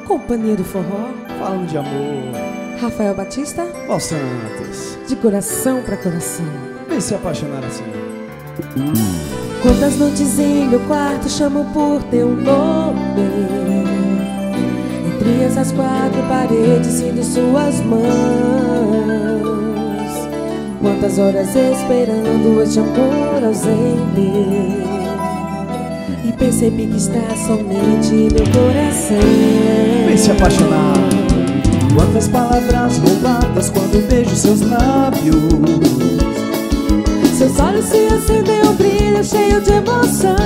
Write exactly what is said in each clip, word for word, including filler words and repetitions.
Companhia do Forró, falando de amor. Rafael Batista, Ó Santos, de coração pra coração. vem se apaixonar assim. Quantas noites em meu quarto chamo por teu nome, entre essas quatro paredes sinto suas mãos. Quantas horas esperando este amor ausente, e percebi que está somente meu coração. Vem se apaixonar. Quantas palavras roubadas quando vejo seus lábios. Seus olhos se acendem, um brilho cheio de emoção.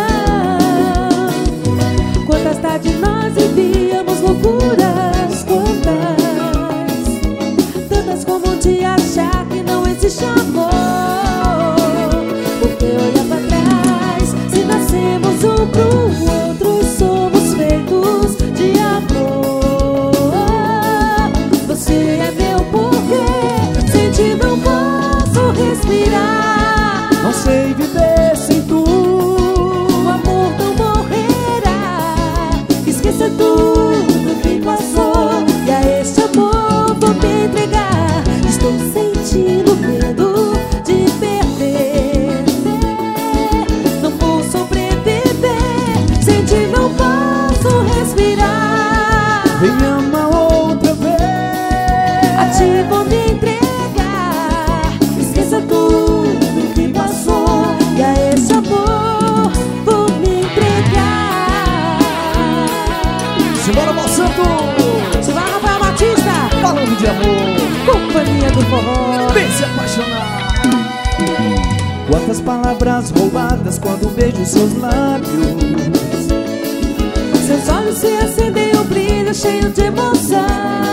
Quantas tardes nós vivíamos loucuras, quantas, tantas como um dia achar que não existe amor. Porque olhar pra trás, se nascemos um pro outro, somos feitos de amor. Você é meu porquê, sem ti não posso respirar. Não sei viver sem tu. O amor não morrerá. Esqueça tudo que passou, e a este amor vou me entregar. Estou sentindo medo de perder. Não vou sobreviver, sem ti não posso respirar. Vem me amar outra vez. A ti vou me entregar. Esqueça tudo que passou, e a esse amor vou me entregar. Simbora, Ó Santos, Simbora, Rafael Batista, falando de amor. Companhia do Forró. Vem se apaixonar. Quantas palavras roubadas quando vejo seus lábios. Seus olhos se acendem, um brilho cheio de emoção.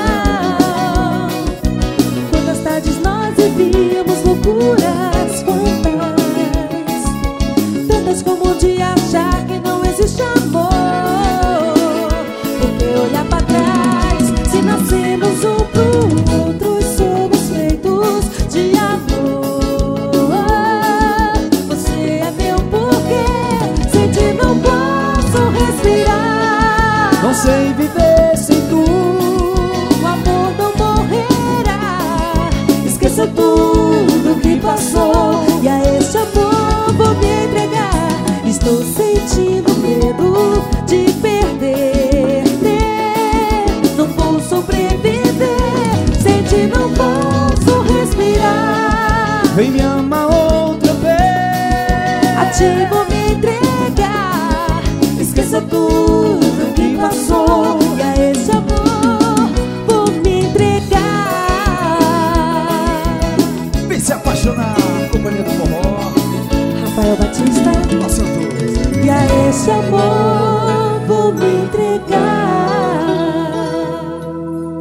Quantas tardes nós vivíamos loucuras, quantas, tantas como um dia achar que não existe amor. Porque olhar pra trás, se nascemos um pro outro, somos feitos de amor. Você é meu porquê, sem ti não posso respirar. Não sei viver sem tu. O amor não morrerá. Esqueça tudo que passou, e a este amor vou me entregar. Estou sentindo medo de perder. Não vou sobreviver, sem ti não posso respirar. Vem me amar outra vez. A ti vou me entregar. Esqueça tudo que passou, e a esse amor vou me entregar. Vem se apaixonar. Companhia do Forró, Rafael Batista, Ó Santos. e a esse amor